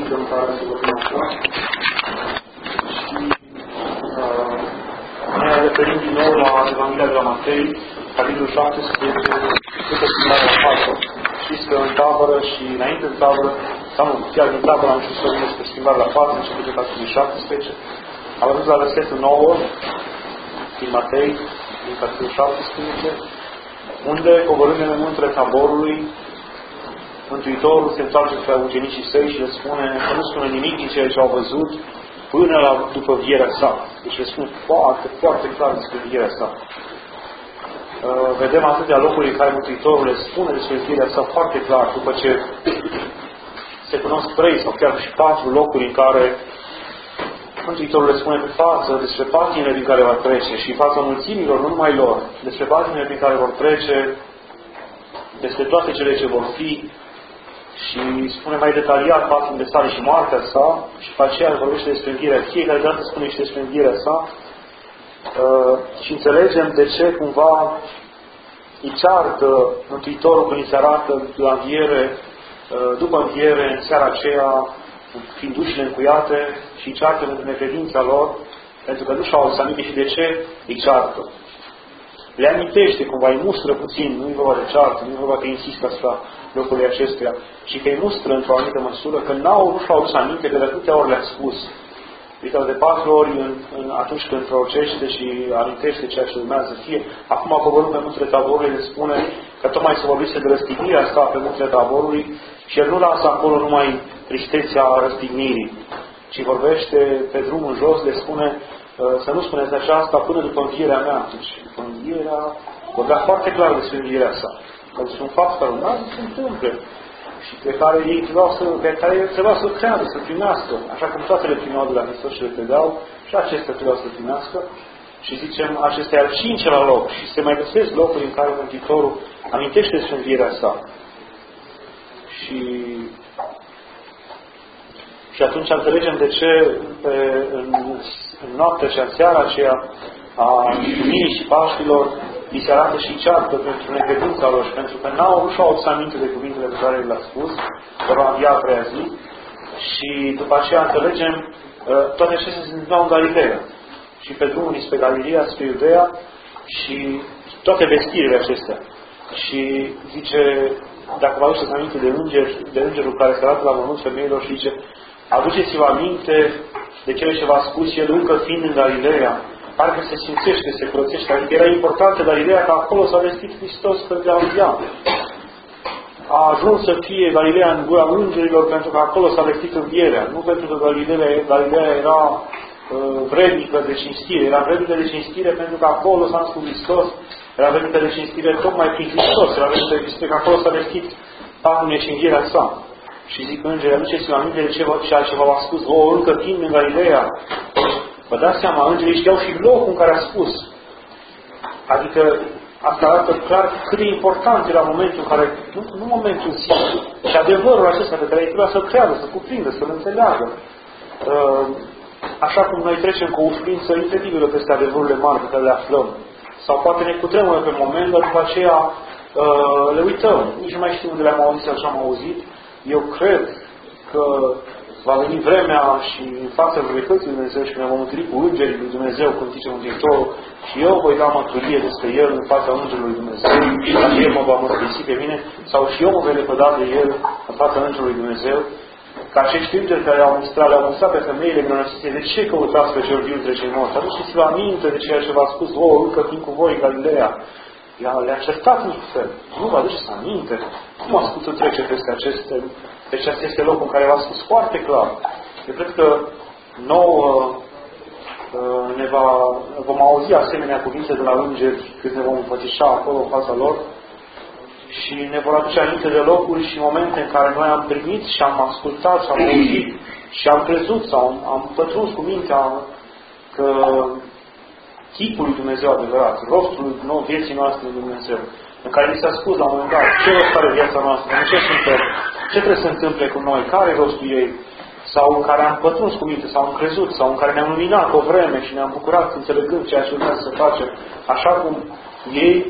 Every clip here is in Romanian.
mică în care să vorbim așa. Și ne referim din nou la Evanghelia de la Matei, capitolul 17, după schimbarea la față. Știți că în tabără și înainte de tabără, sau nu, chiar din tabără am știut să vorbim despre schimbarea la față, început de capitolul 17. Am ajuns la versetul 9 din Matei, din capitolul 17, unde, coborând în muntele Taborului, Mântuitorul se întoarce spre ucenicii săi și le spune că nu spune nimic din ceea ce au văzut până la după învierea sa. Deci le spune foarte, foarte clar despre învierea sa. Vedem atâtea locuri în care Mântuitorul le spune despre învierea sa foarte clar, după ce se cunosc 3 sau chiar și 4 locuri în care Mântuitorul le spune pe față despre patimile din care va trece și în fața mulțimilor, nu numai lor, despre patimile prin care vor trece, despre toate cele ce vor fi, și spune mai detaliat patimile sale și moartea sa și după aceea vorbește despre învierea. Fiecare dată spune și despre învierea sa și înțelegem de ce cumva îi ceartă Mântuitorul când îi se arată la înviere, după înviere, în seara aceea, fiind ușile încuiate, și îi ceartă pentru necredința lor, pentru că nu și-au adus aminte. Și de ce îi ceartă? Le amintește, cumva îi mustră puțin, nu-i vorba de ceartă, nu-i vorba că insistă asupra locului acestuia, ci că îi mustră într-o anumită măsură, că nu și-au adus aminte, că de atâtea ori le-a spus. Adică de 4 ori atunci când prorocește și amintește ceea ce urmează să fie. Acum a coborât pe muntele Taborului, le spune că tocmai se vorbește de răstignirea asta pe muntele Taborului și el nu lasă acolo numai tristețea răstignirii, ci vorbește pe drumul jos, le spune să nu spuneți aceasta până după învierea mea. Deci, după învierea, vorbea foarte clar despre învierea sa. Că este un fapt care urmează să se întâmple și pe care ei trebuia să creadă, să primească. Așa cum toate le primeau de la Hristos și le credeau, și acestea trebuia să primească. Și zicem, acesta e al 5-lea loc și se mai găsesc locuri în care Mântuitorul amintește despre învierea sa. Și atunci înțelegem de ce în noaptea și în seara aceea a Duminicii și Paștilor li se arată și ceartă pentru necredința lor și pentru că nu și-au adus aminte de cuvintele pe care le-a spus, că va învia a 3-a zi. Și după aceea înțelegem toate acestea se întâmplau în Galileea. Și pe drumul spre Galileea, spre Iudeea și toate vestirile acestea. Și zice, dacă vă aduceți aminte de îngerul care se arată la mormânt femeilor și zice, aduceți-vă aminte de cele ce v-a spus el încă fiind în Galileea. Parcă se simțește, se curățește. Adică era importantă Galileea, că acolo s-a vestit Hristos pentru a învia. A ajuns să fie Galileea în gura îngerilor pentru că acolo s-a vestit învierea. Nu pentru că Galileea era vrednică de cinstire. Era vrednică de cinstire pentru că acolo s-a născut Hristos. Era vrednică de cinstire tocmai prin Hristos. Era vrednică de cinstire că acolo s-a vestit patimile și învierea sa. Și zic îngerii, aduceți-vă aminte de ceea ce v-a spus vouă încă fiind în Galileea. Vă dați seama, îngerii știau și locul în care a spus. Adică asta arată clar cât de important era momentul în care, nu momentul în sine, și adevărul acesta pe care ei trebuia să-l creadă, să cuprindă, să-l înțeleagă. Așa cum noi trecem cu o ușurință incredibilă peste adevărurile mari pe care le aflăm. Sau poate ne cutremură pe moment, dar după aceea le uităm. Nici nu mai știu unde le-am auzit sau ce am auzit. Eu cred că va veni vremea și în fața judecății lui Dumnezeu și când ne vom întâlni cu îngerii lui Dumnezeu, cum zice Mântuitorul, și eu voi da mărturie despre El în fața îngerului lui Dumnezeu, dacă El mă va mărturisi pe mine, sau și eu mă voi lepăda de El în fața îngerului lui Dumnezeu, ca acești îngeri care le-au mustrat pe femeile minunățite, de ce căutați pe cel viu între cei morți? Aduceți-vă aminte de ceea ce v-a spus vouă încă fiind cu voi în Galileea. Le-a certat în fel. Nu vă aduceți aminte? Cum ați putut trece peste aceste... Deci acesta este locul în care v-a spus foarte clar. Eu cred că nouă vom auzi asemenea cuvinte de la îngeri când ne vom împățișa acolo în fața lor și ne vor aduce aminte de locuri și momente în care noi am primit și am ascultat și am auzit și am crezut sau am pătruns cu mintea că chipul lui Dumnezeu adevărat, rostul vieții noastre lui Dumnezeu, în care ni s-a spus la un moment dat ce rost are viața noastră, în ce suntem, ce trebuie să întâmple cu noi, care e rostul ei, sau în care am pătruns cu minte, sau am crezut, sau în care ne-am luminat o vreme și ne-am bucurat înțelegând ceea ce urmează să facem, așa cum ei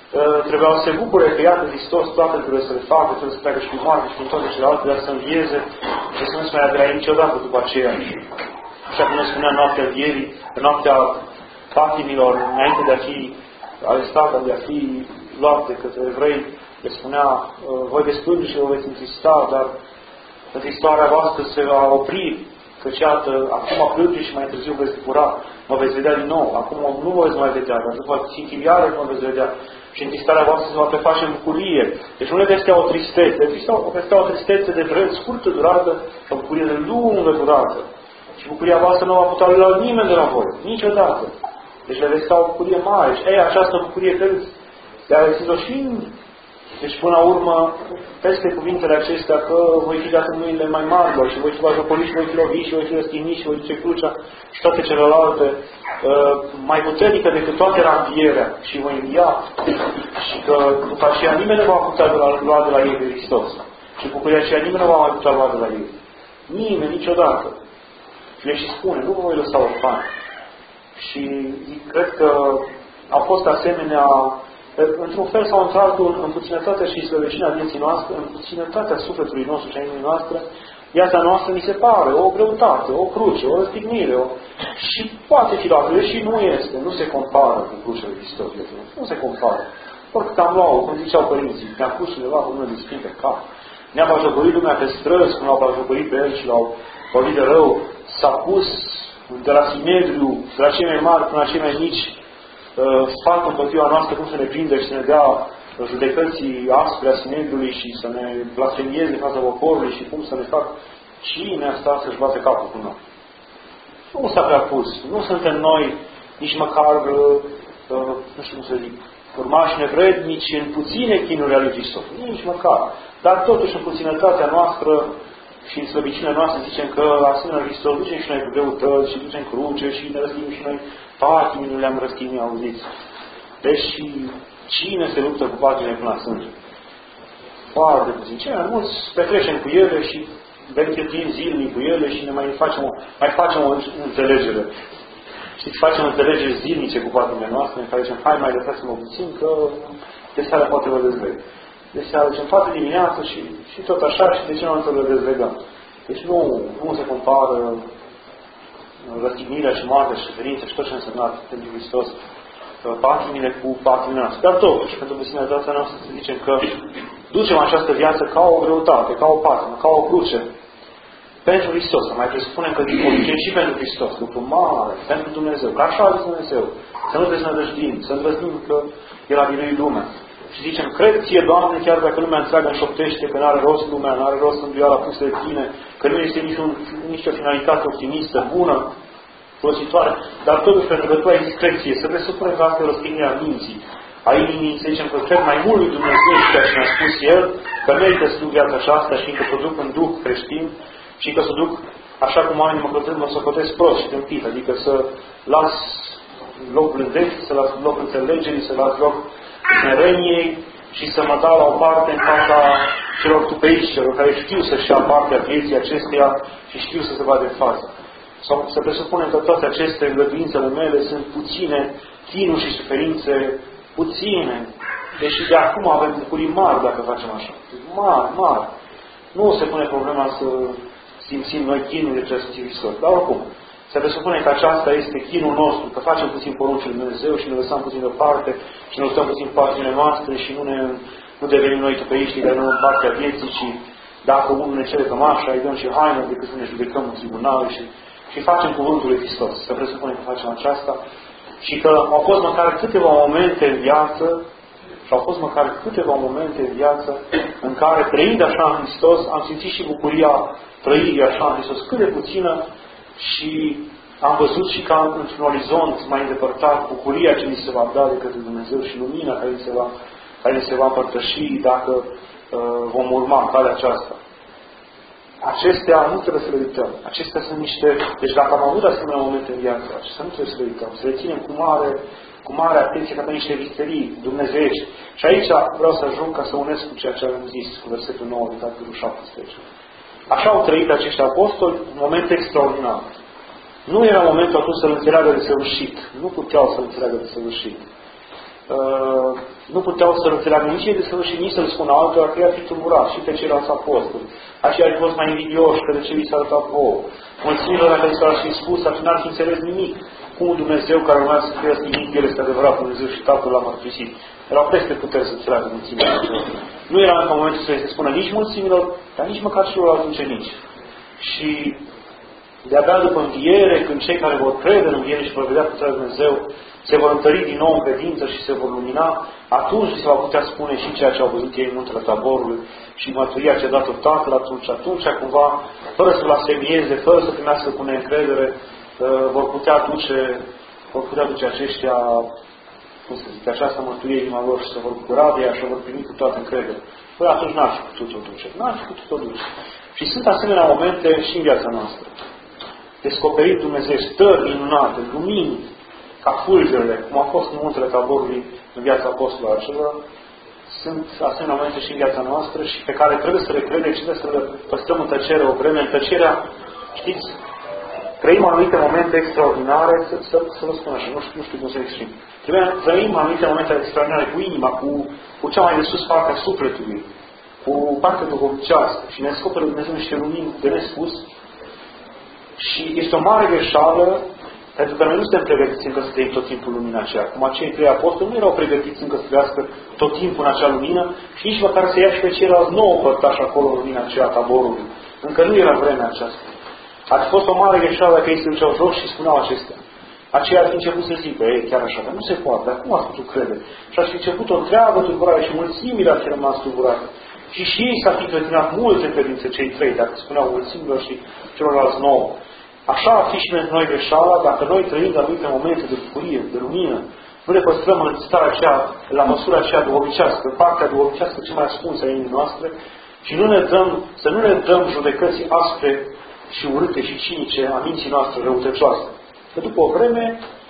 trebuiau să se bucure că iată Hristos toate trebuie să le facă, trebuie să treacă și prin moarte și prin toate celelalte, dar să învieze și să nu se mai agrea niciodată după aceea. Așa cum ne spunea noaptea învierii, noaptea patimilor, înainte de a fi arestat, de a fi luat de către evrei, le spunea, voi veți plânge și vă veți întrista, dar întristarea voastră se va opri, căci iată, acum plânge și mai târziu veți bucura, mă veți vedea din nou, acum nu vă veți mai vedea, dar după iară mă veți vedea și întristarea voastră se va preface în bucurie. Deci nu le vestea o tristețe, le vestea o tristețe de vreme scurtă durată, o bucurie de lungă durată. Și bucuria voastră nu va putea lua nimeni de la voi, niciodată. Deci le vestea o bucurie mare. Și această bucurie trebuie de a găsit-o și deci până la urmă, peste cuvintele acestea că voi fi dat în mâinile mai marilor și voi fi bajocoliți și voi fi loviți și voi fi răstigniți și voi duce crucea și toate celelalte mai puternică decât toate era învierea și voi învia și că după aceea nimeni nu va putea lua de la ei de Hristos și bucuria aceea nimeni nu va mai putea lua de la ei. Nimeni, niciodată. Și le și spune, nu vă voi lăsa orfani. Și cred că a fost asemenea într-un fel sau într-altul, în puținătatea și slăveciunea vieții noastre, în puținătatea sufletului nostru și a inimii noastre, viața noastră mi se pare o greutate, o cruce, o răstignire, și poate fi luată, deși nu este, nu se compară cu crucea lui Hristos. Nu se compară. Oricât am luat, cum ziceau părinții, ne-a pus undeva cu mână de spin pe cap, ne-a bajocorit lumea pe străzi, cum l-au bajocorit pe el și l-au vorbit de rău, s-a pus de la Sinedriu, de la cei mai mari până la cei mai mici, sfatul împotriva noastră cum să ne prinde și să ne dea judecății aspre a Sinedriului și să ne blasfemieze în fața poporului și cum să ne facă. Cine a stat să-și bate capul cu noi? Nu s-a prea pus. Nu suntem noi nici măcar, nu știu cum să zic, urmași nevrednici în puține chinuri ale lui Hristos. Nici măcar. Dar totuși în puținătatea noastră și în slăbiciunea noastră zicem că asemenea Hristos ducem și noi cu greutăți și ducem cruce și ne răstignim și noi patimii, nu le-am răstignit, auziți. Deci cine se luptă cu patimile până la sânge? Foarte puțin. Cei mai mulți petrecem cu ele și beneficiem zilnic cu ele și ne mai facem o înțelegere. Știți, facem înțelegeri zilnice cu patimile noastre, în care zicem, hai mai lăsați-mă puțin că de seara poate vă dezleg. De seara zicem, poate dimineață și tot așa și de ce nu le dezlegăm. Deci nu se compară răstignirea și moartea și suferința și tot ce a însemnat pentru Hristos patimile cu patimile noastre. Dar totuși, pentru puținătatea noastră să zicem că ducem această viață ca o greutate, ca o patimă, ca o cruce pentru Hristos. Să mai presupunem că o ducem și pentru Hristos, lucru mare, pentru Dumnezeu. Că așa a zis Dumnezeu. Să nu deznădăjdim, să îndrăznim că El a biruit lumea. Și zicem, cred ție, Doamne, chiar dacă lumea întreagă înșoptește, că n-are rost lumea, n-are rost învioara pusă de tine, că nu este nicio finalitate optimistă, bună, folositoare, dar totuși pentru că tu ai discreție, să presupunem că asta e răstignirea minții. A inimii, să zicem că cred mai mult lui Dumnezeu și ceea ce ne-a spus El, că merită să duc viața aceasta și că să o duc în duh creștin și că să o duc așa cum oamenii mă socotesc prost și tâmpit, adică să las loc blândeții, să las loc înțelegerii, să las loc smereniei și să mă dau la o parte în fața celor tupeiți, celor care știu să-și ia partea vieții acesteia și știu să se vadă în față. Sau să presupunem că toate aceste îngăduințele mele sunt puține chinuri și suferințe puține, deși de acum avem bucurii mari dacă facem așa. Mari. Nu se pune problema să simțim noi chinurile ce a simțit Hristos. Dar oricum, se presupune că aceasta este chinul nostru, că facem puțin poruncile Lui Dumnezeu și ne lăsăm puțin deoparte și ne lăsăm puțin patimile noastre și nu devenim noi tupeiștii care nu în partea vieții, ci dacă unul ne cere cămașa, îi dăm și haină decât să ne judecăm în tribunal și facem cuvântul lui Hristos. Se presupune că facem aceasta și că au fost măcar câteva momente în viață în care, trăind așa în Hristos, am simțit și bucuria trăirii așa în Hristos, cât de puțină, și am văzut și ca într-un orizont mai îndepărtat bucuria ce ni se va da de către Dumnezeu și lumina care ni se va împărtăși dacă vom urma calea aceasta. Acestea nu trebuie să le uităm. Acestea sunt niște... Deci dacă am avut asemenea momente în viață, acestea nu trebuie să le uităm. Să le ținem cu mare atenție ca pe niște visterii dumnezeiești. Și aici vreau să ajung ca să unesc cu ceea ce am zis, cu versetul 9 din capitolul 17. Așa au trăit acești apostoli un moment extraordinar. Nu era momentul atunci să-L înțeleagă de săvârșit. Nu puteau să-L înțeleagă de săvârșit. nu puteau să înțeleagă nici ei desăvârșit, nici să-l spună altora că i-ar fi tulburat și pe ceilalți apostoli. Aceia ar fi fost mai invidioși că de ce vi s-a arătat vouă. Mulțimilor dacă li s-ar fi spus, atunci n-ar fi înțeles nimic. Cum Dumnezeu care urmează să fie nimic, El este adevărat Dumnezeu și Tatăl l-a mărturisit. Erau peste putere să înțeleagă mulțimilor. Nu era încă momentul să se spună nici mulțimilor, dar nici măcar celorlalți ucenici. Și de-abia după înviere, când cei care vor crede în înviere și vor vedea puterea Dumnezeu, se vor întări din nou în credință și se vor lumina, atunci se va putea spune și ceea ce au văzut ei în muntele Taborului și mărturia ce a dat-o Tatăl atunci cumva, fără să blasfemieze, fără să primească cu neîncredere, vor putea duce aceștia, cum să zic, această mărturie în inima lor și se vor bucura de ea și o vor primi cu toată încredere. Păi atunci n-ar fi putut-o duce. N-ar fi putut-o duce. Și sunt asemenea momente și în viața noastră. Descoperit Dumnezeu stări minunate, lumini, ca fulgerele, cum a fost în muntele Taborului în viața apostolilor acelor, sunt asemenea momente și în viața noastră și pe care trebuie să le credem și trebuie să le păstrăm în tăcere o vreme. În tăcerea, știți, trăim anumite momente extraordinare, să vă spun așa, nu știu cum să exprim. Trăim anumite momente extraordinare cu inima, cu cea mai de sus parte a sufletului, cu partea duhovnicească și ne descoperă Dumnezeu niște lumini de nespus și este o mare greșeală pentru că noi nu suntem pregătiți încă să trăim tot timpul lumina aceea. Cum acei trei apostoli nu erau pregătiți încă să trăiască tot timpul în acea lumină și nici măcar să ia și pe ceilalți nouă părtași acolo în lumina aceea a Taborului. Încă nu era vremea aceasta. Ar fi fost o mare greșeală dacă ei se duceau jos și spuneau acestea. Aceia ar fi început să zică, ei, chiar așa, dar nu se poate, dar cum ați putut crede? Și ar fi început o întreagă tulburare și mulțimile ar fi rămas tulburate. Și ei s-ar fi clătinat multe credințe, cei trei, dacă spuneau mulțimilor și celorlalți nouă. Așa ar fi și pentru noi greșeala, dacă noi trăim anumite momente de bucurie, de lumină, nu le păstrăm în starea aceea, la măsura aceea duhovnicească, partea duhovnicească cea mai ascunsă a inimii noastre și să nu ne dăm judecății aspre și urâte și cinice a minții noastre răutăcioase. Că după o vreme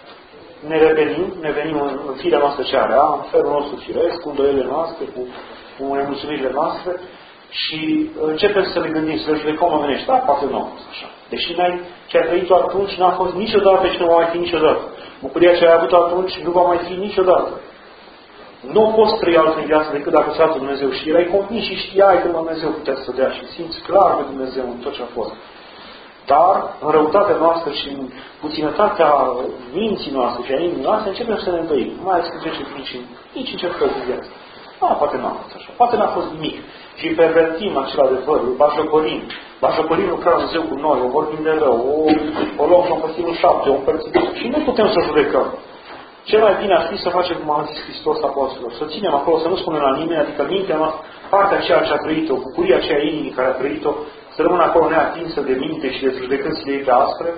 ne venim în firea noastră cea rea, în felul nostru firesc, cu îndoielile noastre, cu nemulțumirile noastre și începem să ne gândim, să le judecăm omenești. Da, poate nu, așa. Deși ce ai trăit-o atunci n-a fost niciodată și nu va mai fi niciodată. Bucuria ce ai avut atunci nu va mai fi niciodată. Nu poți trăi altfel în viață decât dacă ți-a Dumnezeu și erai convins și știai că Dumnezeu putea să dea și simți clar pe Dumnezeu în tot ce a fost. Dar, în răutatea noastră și în puținătatea minții noastre și a inimii noastre, începem să ne îndoim. Mai ales când trece nici încercări în viață. Poate n-a fost așa. Poate n-a fost nimic. Și pervertim acel adevăr, îl bajocorim lucrarea Dumnezeu cu noi, o vorbim de rău, o luăm și o împărțim în șapte, o împărțim. Și nu putem să judecăm. Cel mai bine ar fi să facem cum a zis Hristos apostolilor, să ținem acolo, să nu spunem la nimeni, adică mintea noastră, partea aceea ce a trăit-o, bucuria aceea inimii care a trăit-o, să rămână acolo neatinsă de minte și de judecățile ei pe aspre.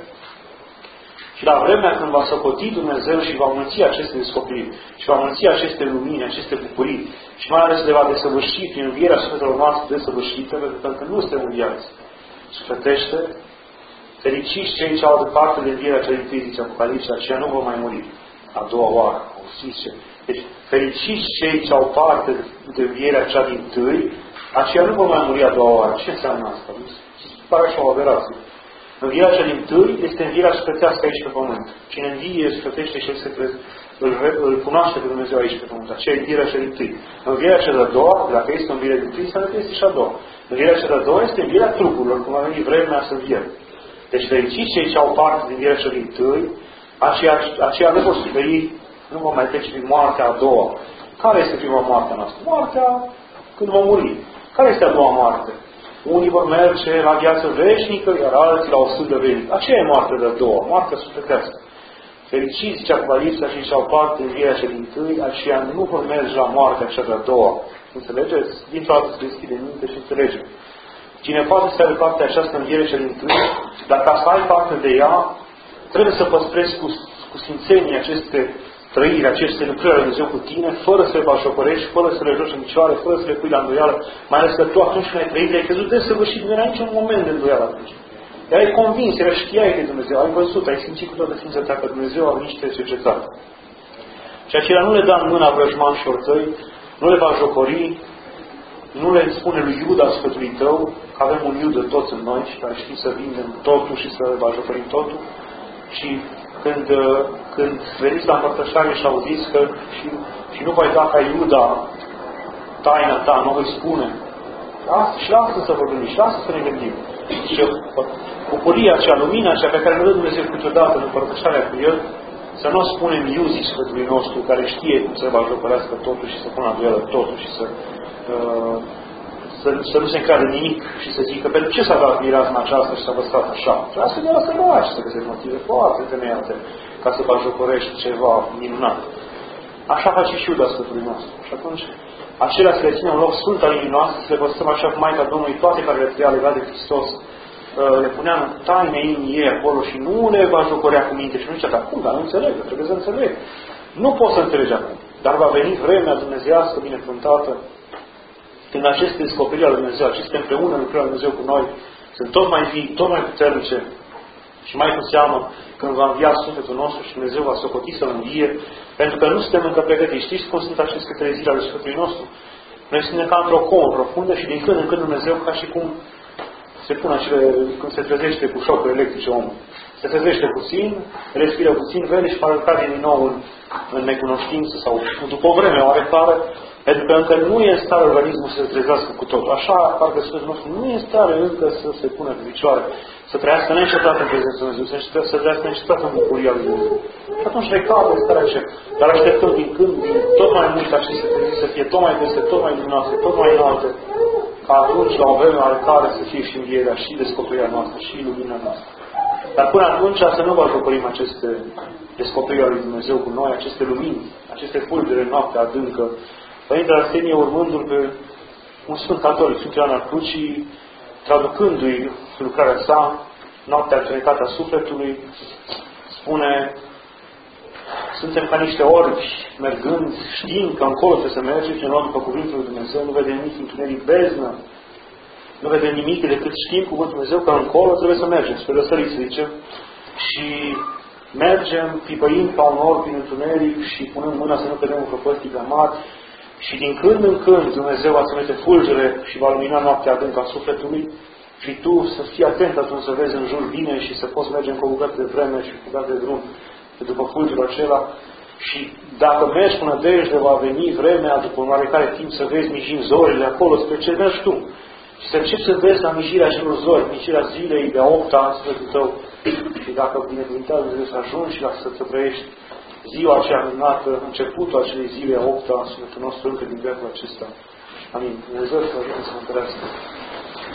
Și la vremea când va socoti Dumnezeu și va mulți aceste descoperiri, și va mulți aceste lumini, aceste bucurii, și mai ales le va desăvârși prin învierea sufletelor noastre desăvârșită, pentru că nu suntem înviați. Sufletește, fericiți cei ce au de parte de învierea cea din tâi, zice Apocalipsa, aceia nu vor mai muri a doua oară. Deci, fericiți cei ce au parte de învierea cea din tâi, aceia nu vor mai muri a doua oară. Ce înseamnă asta? Pare așa o aberație. Învierea cea din tâi este învierea sufletească aici pe pământ. Cine învie, sufletește și îl cunoaște pe Dumnezeu aici pe pământ. Aceea e învierea cea din tâi. Învierea cea de-a doua, dacă este învierea din tâi, înseamnă că este și a doua. Învierea cea de-a doua este învierea trupurilor, cum a venit vremea să învie. Deci fericiți cei ce au parte din învierea cea din tâi, aceia nu vor suferi, nu vor mai trece din moartea a doua. Care este prima moarte a noastră? Moartea când vom muri. Care este a doua moarte? Unii vor merge la viață veșnică, iar alții la o sândă veșnică. Aceea e moartea de-a doua, moartea sufletească. Fericiți, zice Apocalipsa, și ce-au parte în viața cea din tâi, aceia nu vor merge la moartea cea de-a doua. Înțelegeți? Dintr-o dată se deschide minte și înțelegem. Cine poate să aibă parte această înviere cea din tâi, dar ca să ai parte de ea, trebuie să păstrezi cu sfințenie aceste trăiri, aceste lucrări ale Dumnezeu cu tine, fără să le bașocorești, fără să le joci în picioare, fără să le pui la îndoială, mai ales că tu atunci când ai trăit, ai crezut desăvârșit, nu era niciun moment de îndoială atunci. Erai convins, știai că Dumnezeu, ai văzut, ai simțit cu toată sfințenia că Dumnezeu a venit și te-a cercetat. Și acelea nu le da în mâna vrăjman și orțăi, nu le va jocori, nu le spune lui Iuda sfătului tău, că avem un Iudă toți în noi și care știm să vindem totul și să va jocorim totul, și când veniți la împărtășare și auziți că și nu voi da ca Iuda taina ta, nu voi spune. Și la asta să vorbim, și la asta să ne gândim. Și bucuria acea, lumina acea pe care ne dă Dumnezeu câteodată în împărtășarea cu El, să nu spunem iuzii Sfântului nostru, care știe cum să bajocorească totul și să pună la duelă totul și să nu se încadre nimic și să zică, pentru ce s-a dat mireasma aceasta și s-a văstat așa? Și asta de la săraci, să găsesc motive foarte temeiate ca să bajocorești ceva minunat. Așa face și Iuda Sfântului nostru. Și atunci, acelea să le ținem în loc sfânt al inimii noastre, să le păstrăm așa cum Maica Domnului, toate care le trăia legate de Hristos, le punea în taine inimii ei acolo și nu le bajocorea cu minte și nu zicea, dar cum? Dar nu înțeleg, trebuie să înțeleg. Nu poți să înțelegi acum, dar va veni vremea dumnezeiască binecuvântată, când aceste descoperiri ale Dumnezeu, aceste împreună lucrări ale Dumnezeu cu noi, sunt tot mai vii, tot mai puternice și mai cu seamă când va învia sufletul nostru și Dumnezeu va socoti să învie, pentru că nu suntem încă pregătiți. Știți cum sunt aceste 3 zile ale Sfântului nostru? Noi suntem ca într-o comă profundă și din când în când Dumnezeu, ca și cum se pune când se trezește cu șocuri electrice omul. Se trezește puțin, respiră puțin, vede și parcă cade din nou în necunoștință sau după o vreme oarecare, pentru că încă nu e în stare organismul să se trezească cu totul. Așa, parcă Sfântul nostru nu e în stare încă să se pună pe picioare, să trăiască neîncetat în prezența Lui Dumnezeu, să trăiască neîncetat în bucuria Lui Dumnezeu. Și atunci recadă starea aceea. Dar așteptăm din când, tot mai mult aceste treziri să fie tot mai peste, tot mai luminoase, tot mai înalte, ca atunci, la o vreme oarecare, să fie și învierea, și descoperirea noastră, și lumina noastră. Dar până atunci să nu bajocorim aceste descoperiri ale Lui Dumnezeu cu noi, aceste lumini, aceste fulgere în noaptea adâncă. Părintele Arsenie, urmându-l pe un Sfânt Catolic, Sfântul Ioan al Crucii, traducându-i lucrarea sa, Noaptea întunecată a sufletului, spune: suntem ca niște orbi, mergând, știind că încolo trebuie să mergem și ne luăm după Cuvântul Lui Dumnezeu, nu vedem nimic întuneric, beznă, nu vedem nimic decât știm Cuvântul Lui Dumnezeu că încolo trebuie să mergem, spre răsărit, să zicem, și mergem, pipăind ca un orb prin întuneric și punând mâna să nu cădem în prăpăstii prea mari. Și din când în când Dumnezeu va trimite fulgere și va lumina noaptea adâncă a sufletului și tu să fii atent atunci să vezi în jur bine și să poți merge cu bucată de vreme și cu bucată de drum după fulgerul acela. Și dacă mergi până dejde, va veni vremea, după un oarecare timp, să vezi mijind zorile acolo spre ce mergi tu. Și să începi să vezi la mijirea acelor zori, mijirea zilei de-a 8-a în sufletul tău. Și dacă binecuvântează Dumnezeu să ajungi și să te trăiești ziua aceea minunată, începutul acelei zile a 8-a în sufletul nostru încă din veacul acesta. Amin. Dumnezeu să vă să mă întărească.